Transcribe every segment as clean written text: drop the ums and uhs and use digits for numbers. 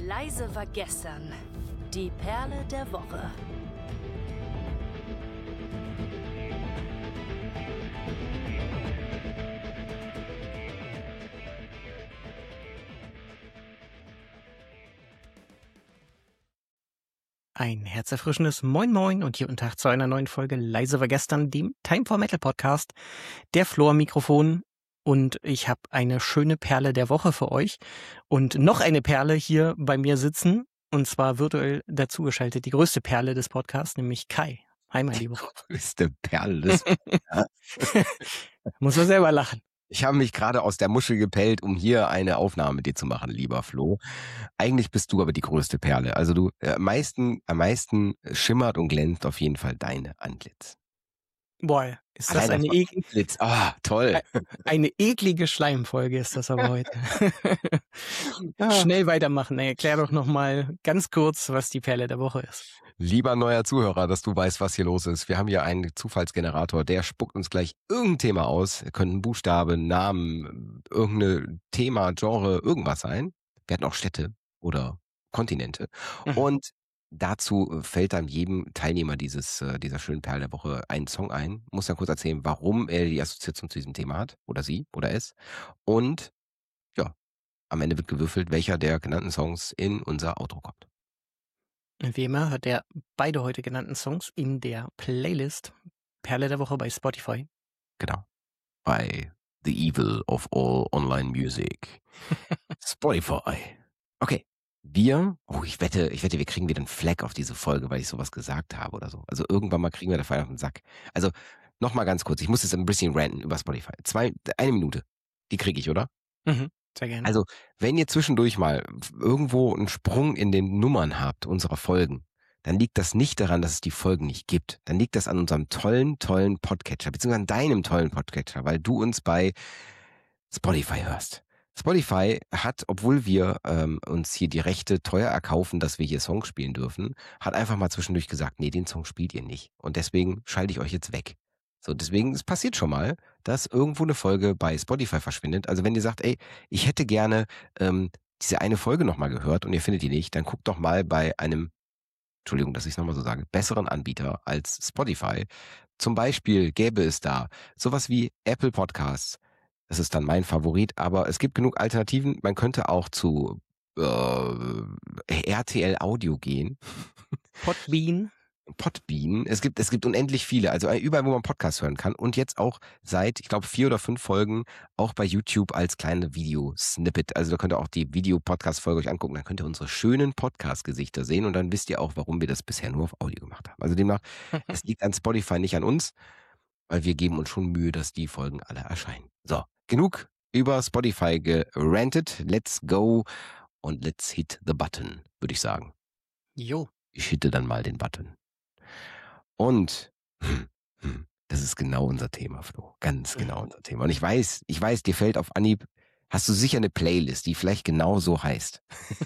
Leise war gestern. Die Perle der Woche. Ein herzerfrischendes Moin Moin und hier und Tag zu einer neuen Folge Leise war gestern, dem Time for Metal Podcast. Der Flo am Mikrofon und ich habe eine schöne Perle der Woche für euch und noch eine Perle hier bei mir sitzen und zwar virtuell dazugeschaltet, die größte Perle des Podcasts, nämlich Kai. Hi, mein Lieber. Größte Perle des Muss man selber lachen. Ich habe mich gerade aus der Muschel gepellt, um hier eine Aufnahme mit dir zu machen, lieber Flo. Eigentlich bist du aber die größte Perle. Also du am meisten schimmert und glänzt auf jeden Fall deine Antlitz. Boah, ist das Allein eine Antlitz. Toll. Eine eklige Schleimfolge ist das aber heute. Schnell weitermachen. Erklär doch nochmal ganz kurz, was die Perle der Woche ist. Lieber neuer Zuhörer, dass du weißt, was hier los ist. Wir haben hier einen Zufallsgenerator, der spuckt uns gleich irgendein Thema aus. Könnten Buchstabe, Namen, irgendein Thema, Genre, irgendwas sein. Wir hatten auch Städte oder Kontinente. Und dazu fällt dann jedem Teilnehmer dieser schönen Perle der Woche ein Song ein. Muss dann kurz erzählen, warum er die Assoziation zu diesem Thema hat. Oder sie oder es. Und ja, am Ende wird gewürfelt, welcher der genannten Songs in unser Outro kommt. Wie immer hat er beide heute genannten Songs in der Playlist Perle der Woche bei Spotify. Genau. Bei The Evil of All Online Music. Spotify. Okay. Ich wette, wir kriegen wieder einen Flag auf diese Folge, weil ich sowas gesagt habe oder so. Also irgendwann mal kriegen wir dafür auf den Sack. Also nochmal ganz kurz. Ich muss jetzt ein bisschen ranten über Spotify. 1 Minute. Die kriege ich, oder? Sehr gerne. Also, wenn ihr zwischendurch mal irgendwo einen Sprung in den Nummern habt unserer Folgen, dann liegt das nicht daran, dass es die Folgen nicht gibt. Dann liegt das an unserem tollen Podcatcher, beziehungsweise an deinem tollen Podcatcher, weil du uns bei Spotify hörst. Spotify hat, obwohl wir uns hier die Rechte teuer erkaufen, dass wir hier Songs spielen dürfen, hat einfach mal zwischendurch gesagt, nee, den Song spielt ihr nicht. Und deswegen schalte ich euch jetzt weg. So, deswegen, es passiert schon mal, dass irgendwo eine Folge bei Spotify verschwindet. Also wenn ihr sagt, ey, ich hätte gerne diese eine Folge nochmal gehört und ihr findet die nicht, dann guckt doch mal bei einem, Entschuldigung, dass ich es nochmal so sage, besseren Anbieter als Spotify. Zum Beispiel gäbe es da sowas wie Apple Podcasts. Das ist dann mein Favorit, aber es gibt genug Alternativen. Man könnte auch zu RTL Audio gehen. Podbean. Es gibt unendlich viele, also überall, wo man Podcasts hören kann und jetzt auch seit, ich glaube, 4 oder 5 Folgen auch bei YouTube als kleine Video-Snippet. Also da könnt ihr auch die Video-Podcast-Folge euch angucken, dann könnt ihr unsere schönen Podcast-Gesichter sehen und dann wisst ihr auch, warum wir das bisher nur auf Audio gemacht haben. Also demnach, es liegt an Spotify, nicht an uns, weil wir geben uns schon Mühe, dass die Folgen alle erscheinen. So, genug über Spotify gerantet. Let's go und let's hit the button, würde ich sagen. Jo. Ich hitte dann mal den Button. Und das ist genau unser Thema, Flo. Ganz genau unser Thema. Und ich weiß, dir fällt auf Anhieb, hast du sicher eine Playlist, die vielleicht genau so heißt.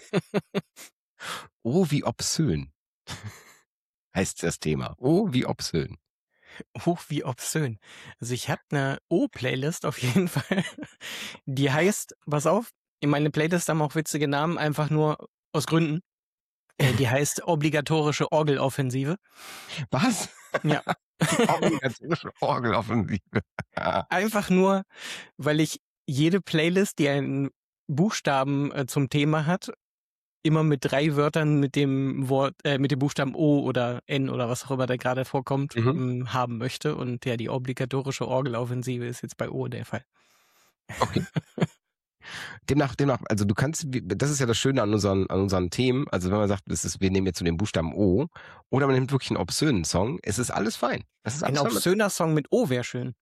Oh, wie obszön. Heißt das Thema. Oh, wie obszön. Oh, wie obszön. Also ich habe eine O-Playlist auf jeden Fall. Die heißt, pass auf, in meine Playlist haben auch witzige Namen, einfach nur aus Gründen. Die heißt obligatorische Orgeloffensive. Was? Ja. Die obligatorische Orgeloffensive. Einfach nur, weil ich jede Playlist, die einen Buchstaben zum Thema hat, immer mit 3 Wörtern mit dem Buchstaben O oder N oder was auch immer da gerade vorkommt, haben möchte. Und ja, die obligatorische Orgeloffensive ist jetzt bei O der Fall. Okay. Demnach, also du kannst, das ist ja das Schöne an unseren Themen, also wenn man sagt, wir nehmen jetzt so den Buchstaben O, oder man nimmt wirklich einen obszönen Song, es ist alles fein. Ein obszöner Song mit O wäre schön.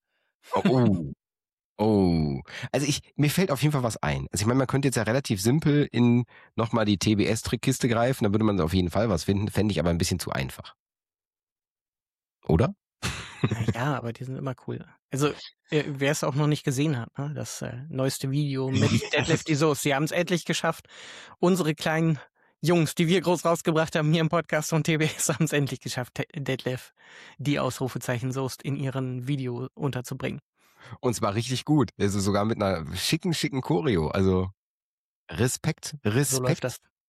Oh. Also mir fällt auf jeden Fall was ein. Also ich meine, man könnte jetzt ja relativ simpel in nochmal die TBS-Trickkiste greifen, da würde man auf jeden Fall was finden, fände ich aber ein bisschen zu einfach. Oder? Ja, aber die sind immer cool. Also, wer es auch noch nicht gesehen hat, ne? Das neueste Video mit Detlef die Soest. Sie haben es endlich geschafft. Unsere kleinen Jungs, die wir groß rausgebracht haben hier im Podcast von TBS, haben es endlich geschafft, Detlef die Ausrufezeichen Soest in ihren Video unterzubringen. Und zwar richtig gut. Also sogar mit einer schicken Choreo. Also Respekt. So läuft das.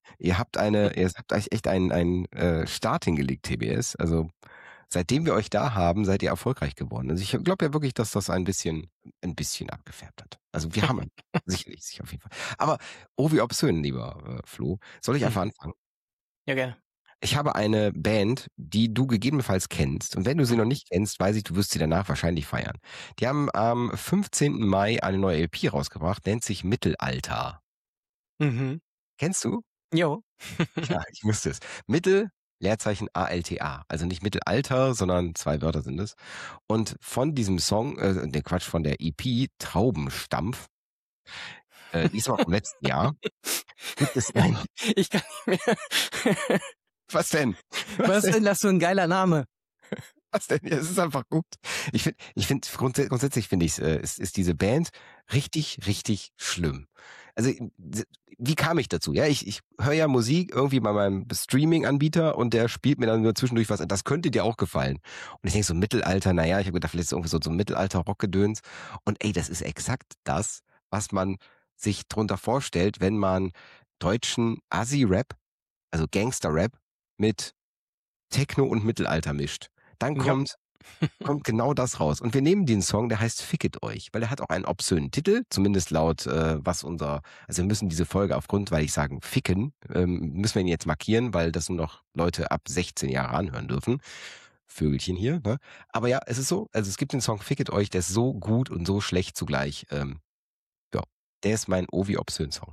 Ihr habt euch echt einen Start hingelegt, TBS. Also seitdem wir euch da haben, seid ihr erfolgreich geworden. Also ich glaube ja wirklich, dass das ein bisschen abgefärbt hat. Also wir haben sicherlich auf jeden Fall. Aber wie obszön, lieber Flo. Soll ich einfach anfangen? Ja, gerne. Ich habe eine Band, die du gegebenenfalls kennst. Und wenn du sie noch nicht kennst, weiß ich, du wirst sie danach wahrscheinlich feiern. Die haben am 15. Mai eine neue LP rausgebracht, nennt sich Mittelalter. Mhm. Kennst du? Jo. Ja, ich wusste es. Mittel, Leerzeichen ALTA. Also nicht Mittelalter, sondern 2 Wörter sind es. Und von diesem Song, von der EP Traubenstampf, diesmal vom letzten Jahr, gibt es ein... Ich kann nicht mehr. Was denn? Was denn? Das ist so ein geiler Name. Was denn? Ja, es ist einfach gut. Ich finde grundsätzlich finde ich ist diese Band richtig, richtig schlimm. Also wie kam ich dazu? Ja, ich höre ja Musik irgendwie bei meinem Streaming-Anbieter und der spielt mir dann nur zwischendurch was. Das könnte dir auch gefallen. Und ich denke so Mittelalter, naja, ich habe gedacht, vielleicht ist irgendwie so ein Mittelalter-Rockgedöns. Und das ist exakt das, was man sich drunter vorstellt, wenn man deutschen Assi-Rap, also Gangster-Rap, mit Techno und Mittelalter mischt. Dann kommt genau das raus. Und wir nehmen den Song, der heißt Ficket euch, weil er hat auch einen obszönen Titel, zumindest laut also wir müssen diese Folge aufgrund, weil ich sagen ficken, müssen wir ihn jetzt markieren, weil das nur noch Leute ab 16 Jahre anhören dürfen. Vögelchen hier, ne? Aber ja, es ist so, also es gibt den Song Ficket euch, der ist so gut und so schlecht zugleich. Ja, der ist mein Ovi obszön Song.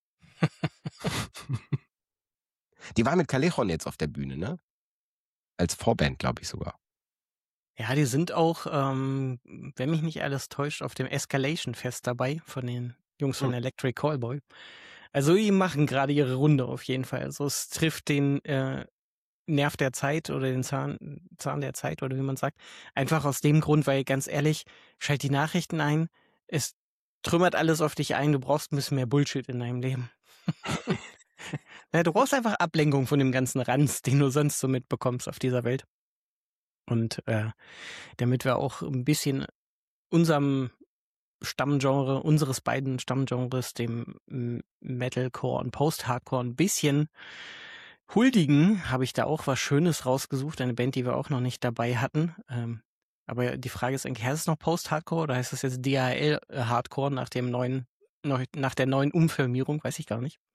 Die war mit Callejon jetzt auf der Bühne, ne? Als Vorband, glaube ich sogar. Ja, die sind auch, wenn mich nicht alles täuscht, auf dem Escalation-Fest dabei von den Jungs von Electric Callboy. Also die machen gerade ihre Runde auf jeden Fall. Also es trifft den Nerv der Zeit oder den Zahn der Zeit oder wie man sagt. Einfach aus dem Grund, weil ganz ehrlich, schalt die Nachrichten ein, es trümmert alles auf dich ein, du brauchst ein bisschen mehr Bullshit in deinem Leben. Ja, du brauchst einfach Ablenkung von dem ganzen Ranz, den du sonst so mitbekommst auf dieser Welt. Und damit wir auch ein bisschen unserem Stammgenre, unseres beiden Stammgenres, dem Metalcore und Post-Hardcore ein bisschen huldigen, habe ich da auch was Schönes rausgesucht, eine Band, die wir auch noch nicht dabei hatten. Aber die Frage ist eigentlich, heißt es noch Post-Hardcore oder heißt es jetzt DHL-Hardcore nach der neuen Umfirmierung, weiß ich gar nicht,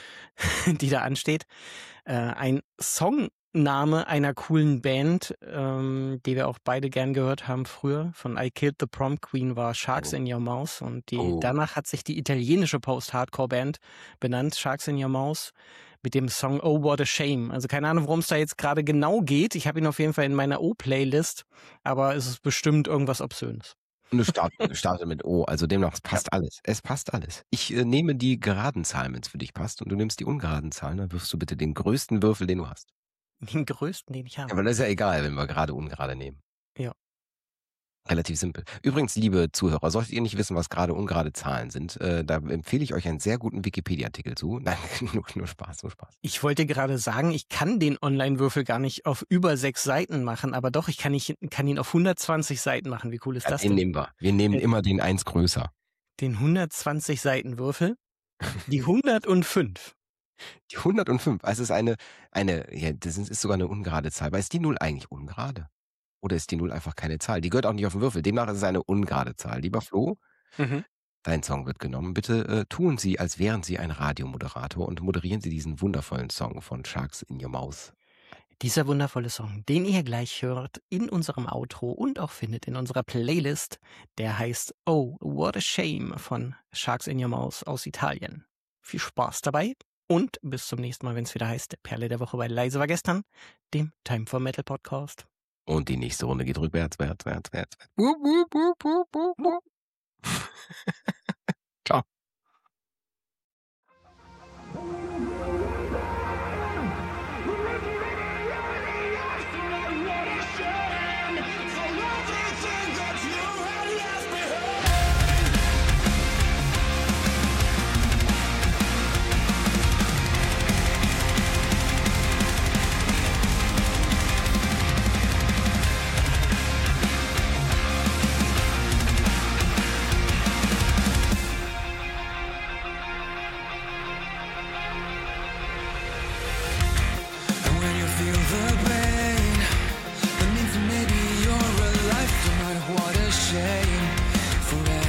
die da ansteht. Ein Songname einer coolen Band, die wir auch beide gern gehört haben früher, von I Killed the Prom Queen, war Sharks in Your Mouth. Und danach hat sich die italienische Post-Hardcore-Band benannt, Sharks in Your Mouth, mit dem Song Oh What a Shame. Also keine Ahnung, worum es da jetzt gerade genau geht. Ich habe ihn auf jeden Fall in meiner O-Playlist, aber es ist bestimmt irgendwas Obszönes. Und es startet mit O, also demnach passt alles. Es passt alles. Ich nehme die geraden Zahlen, wenn es für dich passt, und du nimmst die ungeraden Zahlen, dann wirfst du bitte den größten Würfel, den du hast. Den größten, den ich habe. Aber das ist ja egal, wenn wir gerade ungerade nehmen. Ja. Relativ simpel. Übrigens, liebe Zuhörer, solltet ihr nicht wissen, was gerade ungerade Zahlen sind, da empfehle ich euch einen sehr guten Wikipedia-Artikel zu. Nein, nur Spaß, nur Spaß. Ich wollte gerade sagen, ich kann den Online-Würfel gar nicht auf über 6 Seiten machen, aber doch, ich kann ihn auf 120 Seiten machen. Wie cool ist das denn? Den nehmen wir. Wir nehmen immer den 1 größer. Den 120 Seiten Würfel? Die 105. Die 105, also es ist das ist sogar eine ungerade Zahl. Aber ist die 0 eigentlich ungerade? Oder ist die 0 einfach keine Zahl? Die gehört auch nicht auf den Würfel. Demnach ist es eine ungerade Zahl. Lieber Flo, dein Song wird genommen. Bitte tun Sie, als wären Sie ein Radiomoderator und moderieren Sie diesen wundervollen Song von Sharks in Your Mouth. Dieser wundervolle Song, den ihr gleich hört in unserem Outro und auch findet in unserer Playlist, der heißt Oh, What a Shame von Sharks in Your Mouth aus Italien. Viel Spaß dabei und bis zum nächsten Mal, wenn es wieder heißt, Perle der Woche bei Leise war gestern, dem Time for Metal Podcast. Und die nächste Runde geht rückwärts, wärts. Ciao. forever.